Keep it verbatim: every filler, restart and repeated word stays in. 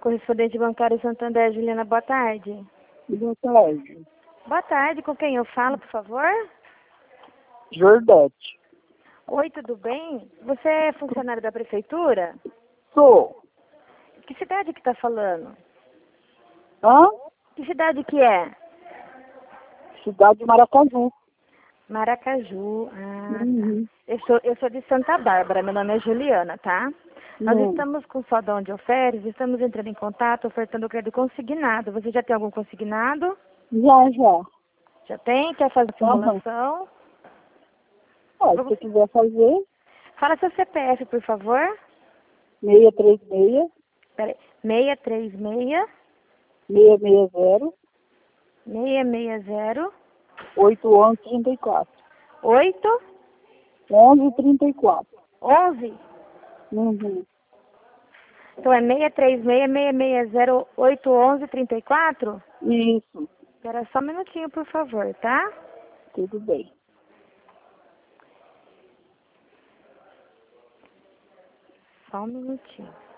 Correspondente bancário Santander, Juliana, boa tarde. Boa tarde. Boa tarde, com quem eu falo, por favor? Jordete. Oi, tudo bem? Você é funcionário da prefeitura? Sou. Que cidade que tá falando? Hã? Que cidade que é? Cidade de Maracaju. Maracaju. Ah, Uhum. tá. Eu sou, eu sou de Santa Bárbara, meu nome é Juliana, tá? Nós Hum. estamos com sodão de ofertas, estamos entrando em contato, ofertando crédito consignado. Você já tem algum consignado? Já, já. Já tem? Quer fazer Aham. simulação? Ó, se Vamos- você quiser fazer, Fala seu C P F, por favor. seis três seis, Peraí. seis três seis, seis seis zero, seis seis zero, oito um um, três quatro. oito, onze, trinta e quatro. onze. Uhum. Então é seis três seis, seis seis zero, oito um um, trinta e quatro? Isso. Espera só um minutinho, por favor, tá? Tudo bem. Só um minutinho.